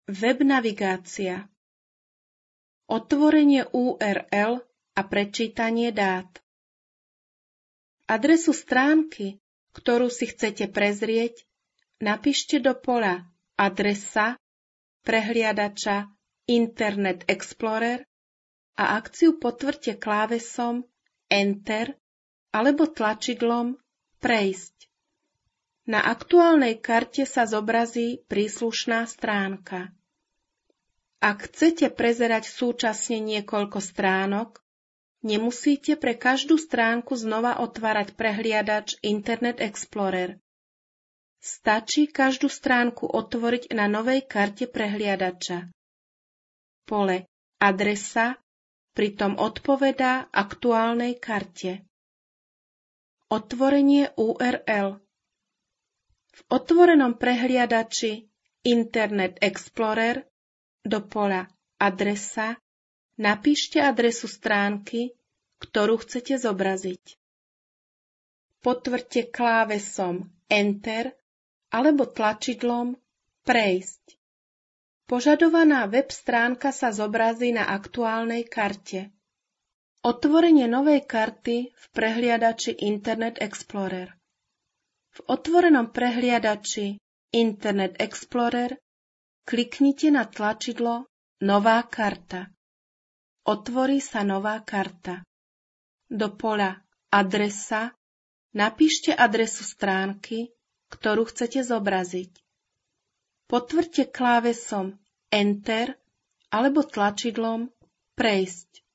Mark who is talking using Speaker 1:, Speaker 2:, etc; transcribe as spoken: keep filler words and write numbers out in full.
Speaker 1: Web navigácia. Otvorenie ú er el a prečítanie dát. Adresu stránky, ktorú si chcete prezrieť, napíšte do poľa Adresa prehliadača Internet Explorer a akciu potvrďte klávesom Enter alebo tlačidlom Prejsť. Na aktuálnej karte sa zobrazí príslušná stránka. Ak chcete prezerať súčasne niekoľko stránok, nemusíte pre každú stránku znova otvárať prehliadač Internet Explorer. Stačí každú stránku otvoriť na novej karte prehliadača. Pole Adresa pritom odpovedá aktuálnej karte. Otvorenie ú er el. V otvorenom prehliadači Internet Explorer do poľa Adresa napíšte adresu stránky, ktorú chcete zobraziť. Potvrďte klávesom Enter alebo tlačidlom Prejsť. Požadovaná web stránka sa zobrazí na aktuálnej karte. Otvorenie novej karty v prehliadači Internet Explorer. V otvorenom prehliadači Internet Explorer kliknite na tlačidlo Nová karta. Otvorí sa nová karta. Do poľa Adresa napíšte adresu stránky, ktorú chcete zobraziť. Potvrďte klávesom Enter alebo tlačidlom Prejsť.